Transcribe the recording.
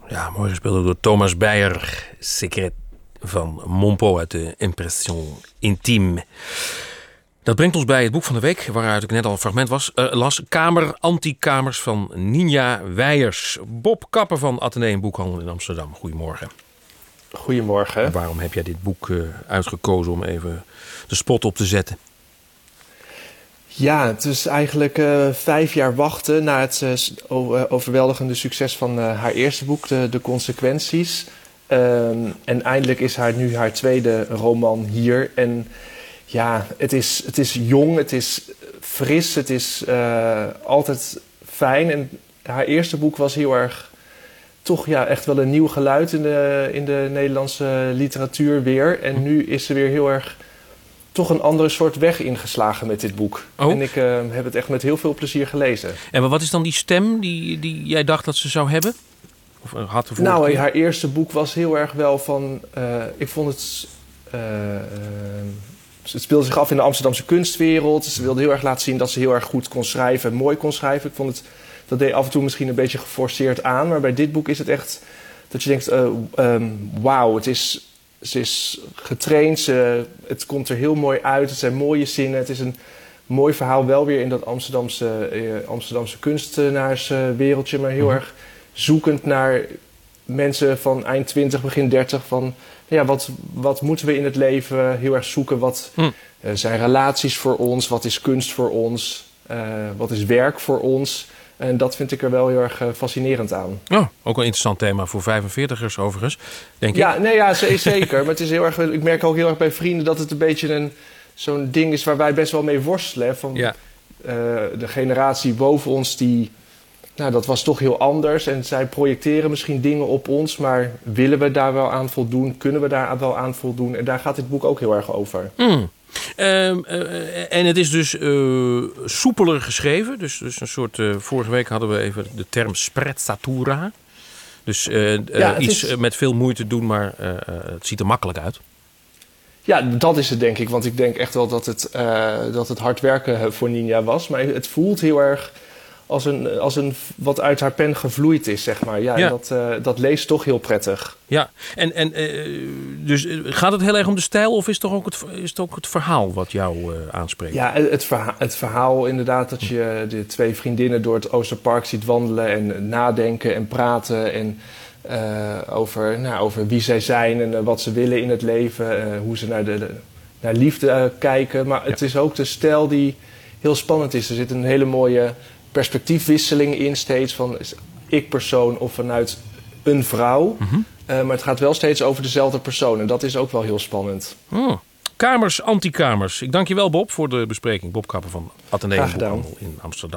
Ja, mooi gespeeld door Thomas Beyer. Secret van Monpo uit de Impression Intime. Dat brengt ons bij het boek van de week, waaruit ik net al een fragment las. Antikamers van Ninja Weijers. Bob Kapper van Atheneum Boekhandel in Amsterdam. Goedemorgen. Goedemorgen. Waarom heb jij dit boek uitgekozen om even de spot op te zetten? Ja, het is eigenlijk 5 jaar wachten na het overweldigende succes van haar eerste boek, De Consequenties. En eindelijk is nu haar tweede roman hier. En ja, het is jong, het is fris, het is altijd fijn. En haar eerste boek was heel erg, toch ja, echt wel een nieuw geluid in de Nederlandse literatuur weer. En nu is ze weer heel erg toch een andere soort weg ingeslagen met dit boek. Oh. En ik heb het echt met heel veel plezier gelezen. En wat is dan die stem die jij dacht dat ze zou hebben? Of had Nou, haar eerste boek was heel erg wel van... ik vond het... het speelde zich af in de Amsterdamse kunstwereld. Ze wilde heel erg laten zien dat ze heel erg goed kon schrijven en mooi kon schrijven. Ik vond het... Dat deed af en toe misschien een beetje geforceerd aan. Maar bij dit boek is het echt dat je denkt... wauw, ze is getraind. Het komt er heel mooi uit. Het zijn mooie zinnen. Het is een mooi verhaal. Wel weer in dat Amsterdamse kunstenaarswereldje. Maar heel erg zoekend naar mensen van eind 20, begin 30. Van ja, wat moeten we in het leven heel erg zoeken? Wat zijn relaties voor ons? Wat is kunst voor ons? Wat is werk voor ons? En dat vind ik er wel heel erg fascinerend aan. Oh, ook een interessant thema voor 45ers overigens, denk ik. Ja, nee, ja, zeker. Maar het is heel erg, ik merk ook heel erg bij vrienden dat het een beetje zo'n ding is waar wij best wel mee worstelen. Van, ja. De generatie boven ons, dat was toch heel anders. En zij projecteren misschien dingen op ons, maar willen we daar wel aan voldoen? Kunnen we daar wel aan voldoen? En daar gaat dit boek ook heel erg over. En het is dus soepeler geschreven. Dus een soort... vorige week hadden we even de term sprezzatura. Dus iets met veel moeite doen, maar het ziet er makkelijk uit. Ja, dat is het denk ik. Want ik denk echt wel dat het hard werken voor Ninja was. Maar het voelt heel erg als een wat uit haar pen gevloeid is, zeg maar. Ja. Dat leest toch heel prettig. Ja, dus gaat het heel erg om de stijl of is het ook het verhaal wat jou aanspreekt? Ja, het verhaal inderdaad dat je de 2 vriendinnen door het Oosterpark ziet wandelen en nadenken en praten en over wie zij zijn en wat ze willen in het leven, hoe ze naar liefde kijken. Maar het is ook de stijl die heel spannend is. Er zit een hele mooie perspectiefwisseling in steeds van ik-persoon of vanuit een vrouw. Maar het gaat wel steeds over dezelfde persoon. En dat is ook wel heel spannend. Kamers, antikamers. Ik dank je wel, Bob, voor de bespreking. Bob Kapper van Atheneum Boekhandel in Amsterdam.